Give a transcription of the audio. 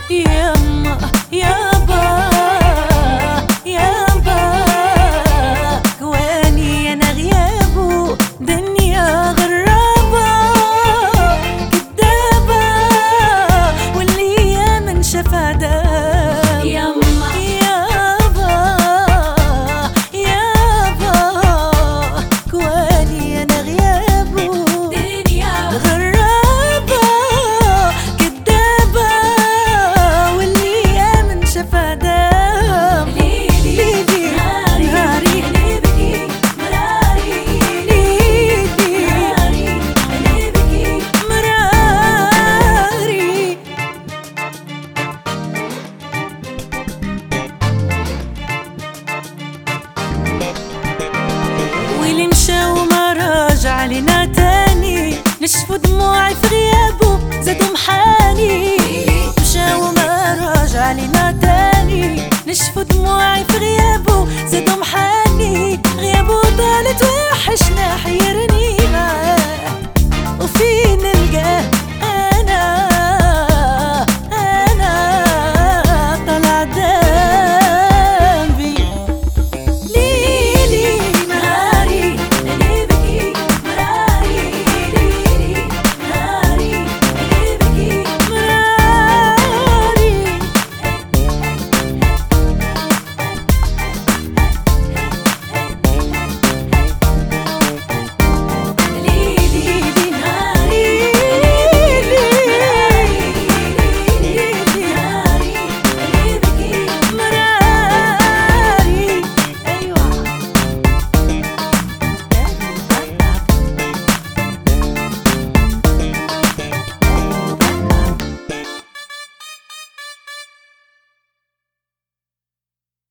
يما يابا يابا كواني انا غيابه دنيا غرابة كدابة واللي يا من شافها داب يما يابا يابا كواني انا غيابه دنيا غرابة كدابة واللي يا من شافها داب ليلي نهاري اللي بكي مراري ليلي نهاري اللي بكي مراري واللي مشى وما راجع لنا تاني نشفوا دموعي في غيابه زادوا محاني مشى وما راجع لنا تاني نشفوا دموعي في غيابه زادوا محاني غيابه طالت وحشنا حيرني